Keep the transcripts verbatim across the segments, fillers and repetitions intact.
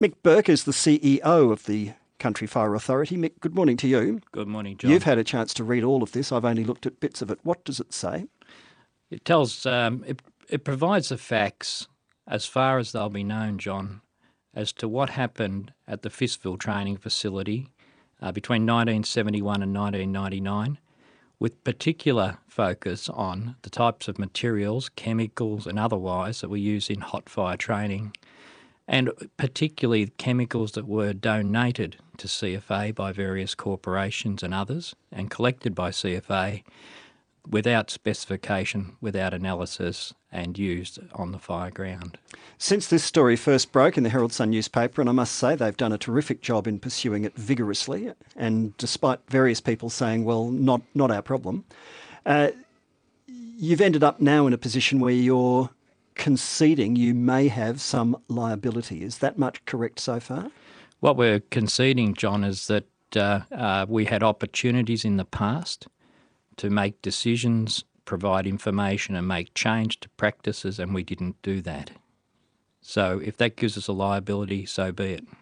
Mick Burke is the C E O of the Country Fire Authority. Mick, good morning to you. Good morning, John. You've had a chance to read all of this. I've only looked at bits of it. What does it say? It tells, um, it, it provides the facts as far as they'll be known, John, as to what happened at the Fiskville training facility uh, between nineteen seventy-one and nineteen ninety-nine, with particular focus on the types of materials, chemicals and otherwise that we use in hot fire training, and particularly chemicals that were donated to C F A by various corporations and others and collected by C F A without specification, without analysis, and used on the fire ground. Since this story first broke in the Herald Sun newspaper, and I must say they've done a terrific job in pursuing it vigorously, and despite various people saying, well, not, not our problem, uh, you've ended up now in a position where you're conceding you may have some liability. Is that much correct so far? What we're conceding, John, is that uh, uh, we had opportunities in the past to make decisions, provide information and make change to practices, and we didn't do that. So if that gives us a liability, so be it.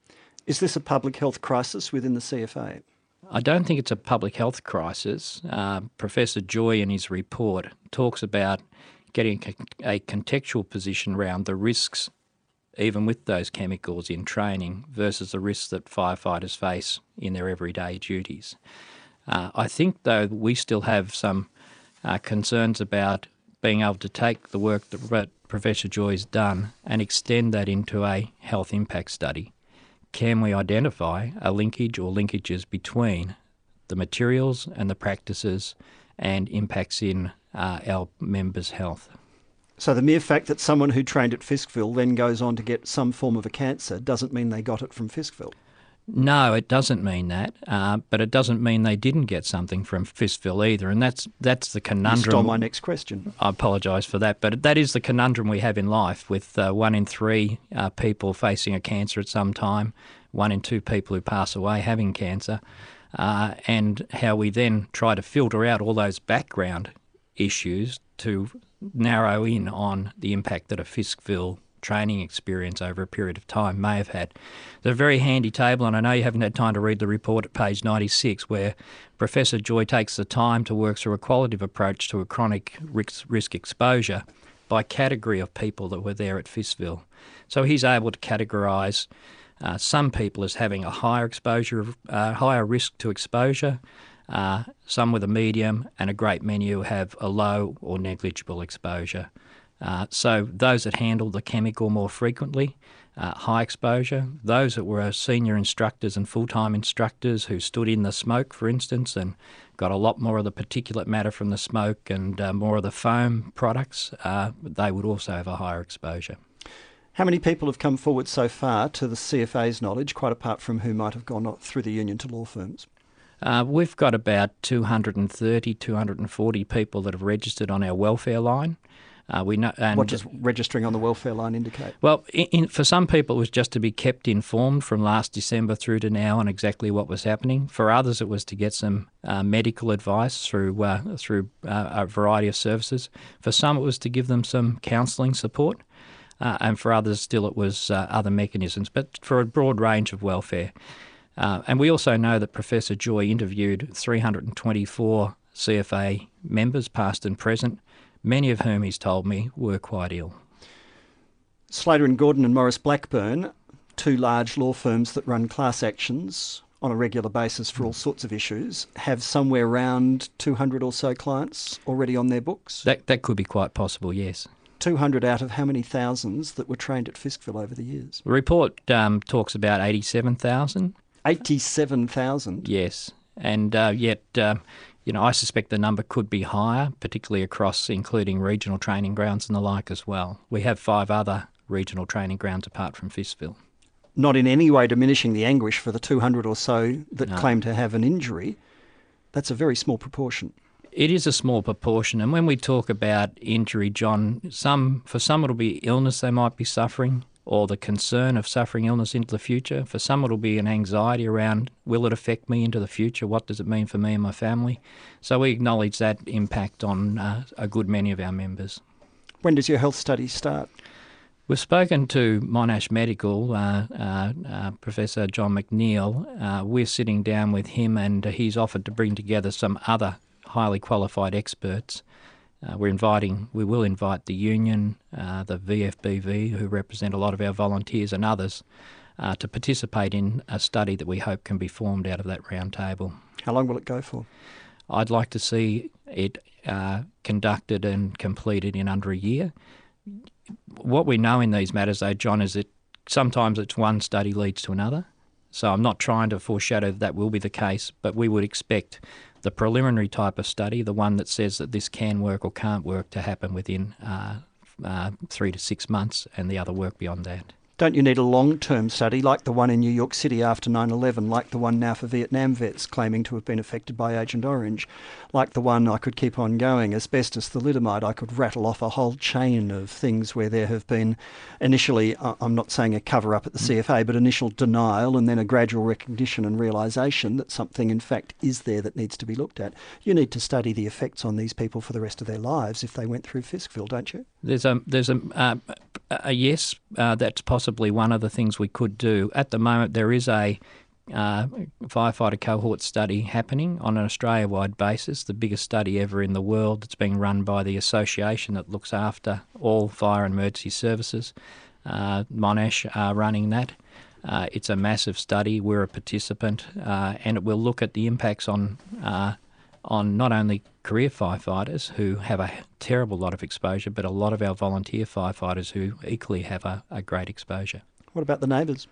Is this a public health crisis within the C F A? I don't think it's a public health crisis. Uh, Professor Joy in his report talks about getting a contextual position around the risks, even with those chemicals in training, versus the risks that firefighters face in their everyday duties. Uh, I think, though, we still have some uh, concerns about being able to take the work that Professor Joy's done and extend that into a health impact study. Can we identify a linkage or linkages between the materials and the practices and impacts in uh, our members' health? So the mere fact that someone who trained at Fiskville then goes on to get some form of a cancer doesn't mean they got it from Fiskville? No, it doesn't mean that, uh, but it doesn't mean they didn't get something from Fiskville either, and that's that's the conundrum. You stole my next question. I apologise for that, but that is the conundrum we have in life, with uh, one in three uh, people facing a cancer at some time, one in two people who pass away having cancer, uh, and how we then try to filter out all those background issues to narrow in on the impact that a Fiskville training experience over a period of time may have had. There's a very handy table, and I know you haven't had time to read the report at page ninety-six, where Professor Joy takes the time to work through a qualitative approach to a chronic risk, risk exposure by category of people that were there at Fiskville. So he's able to categorise uh, some people as having a higher exposure, uh, higher risk to exposure, uh, some with a medium, and a great many who have a low or negligible exposure. Uh, so those that handled the chemical more frequently, uh, high exposure, those that were senior instructors and full-time instructors who stood in the smoke, for instance, and got a lot more of the particulate matter from the smoke and uh, more of the foam products, uh, they would also have a higher exposure. How many people have come forward so far, to the C F A's knowledge, quite apart from who might have gone through the union to law firms? Uh, we've got about two hundred thirty, two hundred forty people that have registered on our welfare line. Uh, we know, and what does registering on the welfare line indicate? Well, in, in, for some people it was just to be kept informed from last December through to now on exactly what was happening. For others it was to get some uh, medical advice through uh, through uh, a variety of services. For some it was to give them some counselling support, uh, and for others still it was uh, other mechanisms, but for a broad range of welfare. Uh, and we also know that Professor Joy interviewed three hundred twenty-four C F A members, past and present, many of whom, he's told me, were quite ill. Slater and Gordon and Morris Blackburn, two large law firms that run class actions on a regular basis for all sorts of issues, have somewhere around two hundred or so clients already on their books? That that could be quite possible, yes. two hundred out of how many thousands that were trained at Fiskville over the years? The report um, talks about eighty-seven thousand. eighty-seven thousand? Yes, and uh, yet... Uh, You know, I suspect the number could be higher, particularly across, including regional training grounds and the like as well. We have five other regional training grounds apart from Fiskville. Not in any way diminishing the anguish for the two hundred or so that No. claim to have an injury. That's a very small proportion. It is a small proportion, and when we talk about injury, John, some for some it'll be illness they might be suffering, or the concern of suffering illness into the future. For some it'll be an anxiety around, will it affect me into the future? What does it mean for me and my family? So we acknowledge that impact on uh, a good many of our members. When does your health study start? We've spoken to Monash Medical, uh, uh, uh, Professor John McNeil. Uh, we're sitting down with him, and he's offered to bring together some other highly qualified experts. Uh, we're inviting, we will invite the union, uh, the V F B V, who represent a lot of our volunteers, and others, uh, to participate in a study that we hope can be formed out of that round table. How long will it go for? I'd like to see it uh, conducted and completed in under a year. What we know in these matters, though, John, is that sometimes it's one study leads to another. So I'm not trying to foreshadow that, that will be the case, but we would expect the preliminary type of study, the one that says that this can work or can't work, to happen within uh, uh, three to six months, and the other work beyond that. Don't you need a long-term study like the one in New York City after nine eleven, like the one now for Vietnam vets claiming to have been affected by Agent Orange, like the one, I could keep on going, asbestos, thalidomide? I could rattle off a whole chain of things where there have been initially, I'm not saying a cover-up at the C F A, but initial denial and then a gradual recognition and realisation that something in fact is there that needs to be looked at. You need to study the effects on these people for the rest of their lives if they went through Fiskville, don't you? There's a, there's a, uh, a yes, uh, that's possibly one of the things we could do. At the moment, there is a uh, firefighter cohort study happening on an Australia-wide basis, the biggest study ever in the world. It's being run by the association that looks after all fire and emergency services. Uh, Monash are running that. Uh, it's a massive study. We're a participant, uh, and it will look at the impacts on uh, on not only career firefighters who have a terrible lot of exposure, but a lot of our volunteer firefighters who equally have a, a great exposure. What about the neighbours?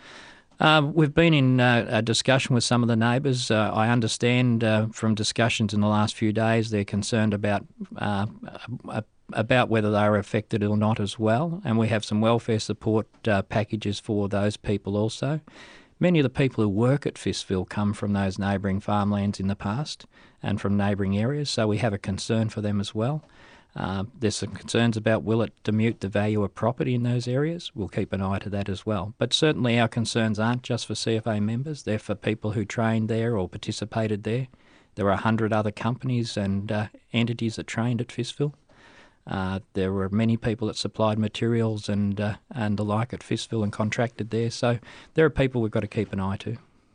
Uh, we've been in uh, a discussion with some of the neighbours. Uh, I understand uh, from discussions in the last few days they're concerned about uh, uh, about whether they are affected or not as well, and we have some welfare support uh, packages for those people also. Many of the people who work at Fiskville come from those neighbouring farmlands in the past and from neighbouring areas, so we have a concern for them as well. Uh, there's some concerns about will it dimute the value of property in those areas. We'll keep an eye to that as well. But certainly our concerns aren't just for C F A members, they're for people who trained there or participated there. There are a hundred other companies and uh, entities that trained at Fiskville. Uh, there were many people that supplied materials and uh, and the like at Fiskville and contracted there. So there are people we've got to keep an eye to.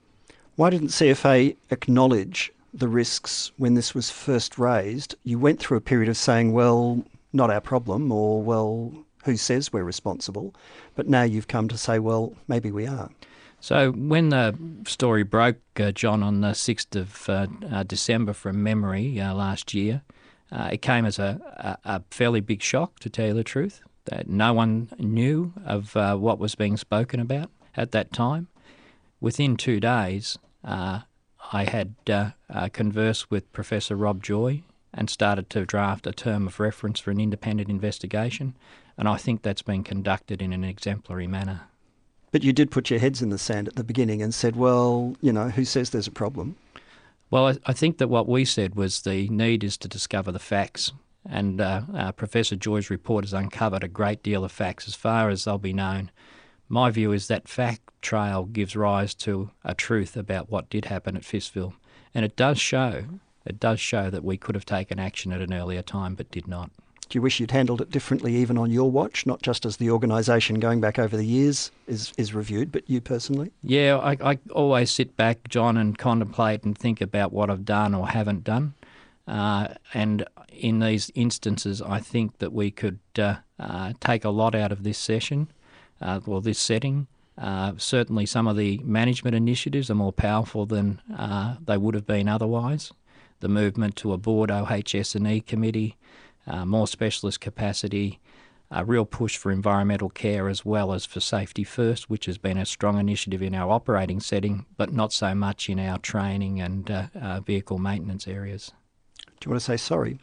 Why didn't C F A acknowledge the risks when this was first raised? You went through a period of saying, well, not our problem, or, well, who says we're responsible? But now you've come to say, well, maybe we are. So when the story broke, uh, John, on the sixth of uh, uh, December from memory uh, last year, Uh, it came as a, a, a fairly big shock, to tell you the truth, that no one knew of uh, what was being spoken about at that time. Within two days, uh, I had uh, uh, conversed with Professor Rob Joy and started to draft a term of reference for an independent investigation, and I think that's been conducted in an exemplary manner. But you did put your heads in the sand at the beginning and said, well, you know, who says there's a problem? Well, I, I think that what we said was the need is to discover the facts, and uh, uh, Professor Joy's report has uncovered a great deal of facts as far as they'll be known. My view is that fact trail gives rise to a truth about what did happen at Fiskville, and it does show, it does show that we could have taken action at an earlier time but did not. Do you wish you'd handled it differently even on your watch, not just as the organisation going back over the years is, is reviewed, but you personally? Yeah, I, I always sit back, John, and contemplate and think about what I've done or haven't done. Uh, and in these instances, I think that we could uh, uh, take a lot out of this session, uh, or this setting. Uh, certainly some of the management initiatives are more powerful than uh, they would have been otherwise. The movement to a board O H S and E committee, Uh, more specialist capacity, a real push for environmental care as well as for safety first, which has been a strong initiative in our operating setting, but not so much in our training and uh, uh, vehicle maintenance areas. Do you want to say sorry?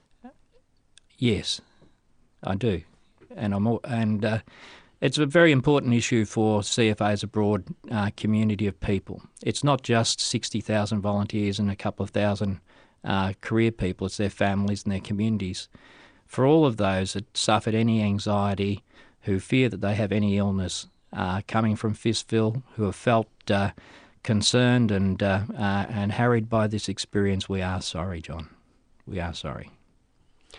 Yes, I do, and I'm all, and uh, it's a very important issue for C F A as a broad uh, community of people. It's not just sixty thousand volunteers and a couple of thousand Uh, career people, it's their families and their communities. For all of those that suffered any anxiety, who fear that they have any illness uh, coming from Fiskville, who have felt uh, concerned and uh, uh, and harried by this experience, we are sorry, John. We are sorry.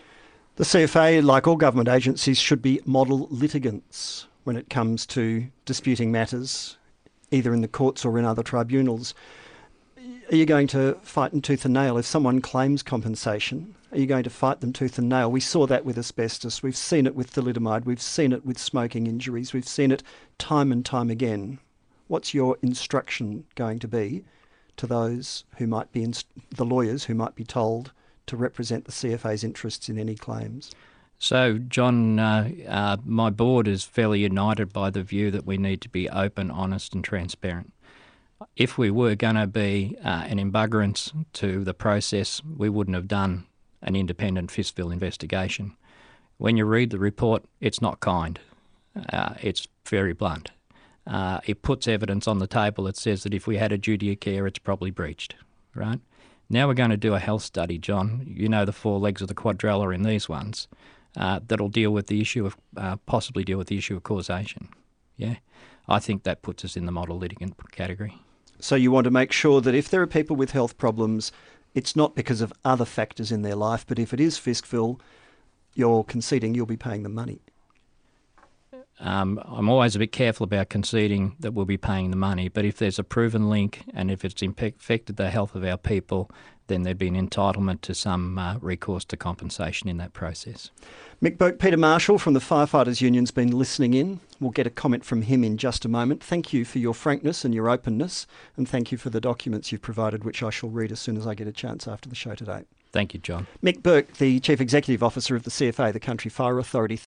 The C F A, like all government agencies, should be model litigants when it comes to disputing matters, either in the courts or in other tribunals. Are you going to fight them tooth and nail? If someone claims compensation, are you going to fight them tooth and nail? We saw that with asbestos. We've seen it with thalidomide. We've seen it with smoking injuries. We've seen it time and time again. What's your instruction going to be to those who might be, inst- the lawyers who might be told to represent the C F A's interests in any claims? So, John, uh, uh, my board is fairly united by the view that we need to be open, honest and transparent. If we were going to be uh, an embuggerance to the process, we wouldn't have done an independent Fiskville investigation. When you read the report, it's not kind. Uh, it's very blunt. Uh, it puts evidence on the table that says that if we had a duty of care, it's probably breached, right? Now we're going to do a health study, John. You know the four legs of the quadrella in these ones. Uh, that'll deal with the issue of, uh, possibly deal with the issue of causation. Yeah, I think that puts us in the model litigant category. So you want to make sure that if there are people with health problems, it's not because of other factors in their life, but if it is Fiskville, you're conceding you'll be paying them money. Um, I'm always a bit careful about conceding that we'll be paying the money, but if there's a proven link and if it's affected the health of our people, then there'd be an entitlement to some uh, recourse to compensation in that process. Mick Burke, Peter Marshall from the Firefighters Union's been listening in. We'll get a comment from him in just a moment. Thank you for your frankness and your openness, and thank you for the documents you've provided, which I shall read as soon as I get a chance after the show today. Thank you, John. Mick Burke, the Chief Executive Officer of the C F A, the Country Fire Authority.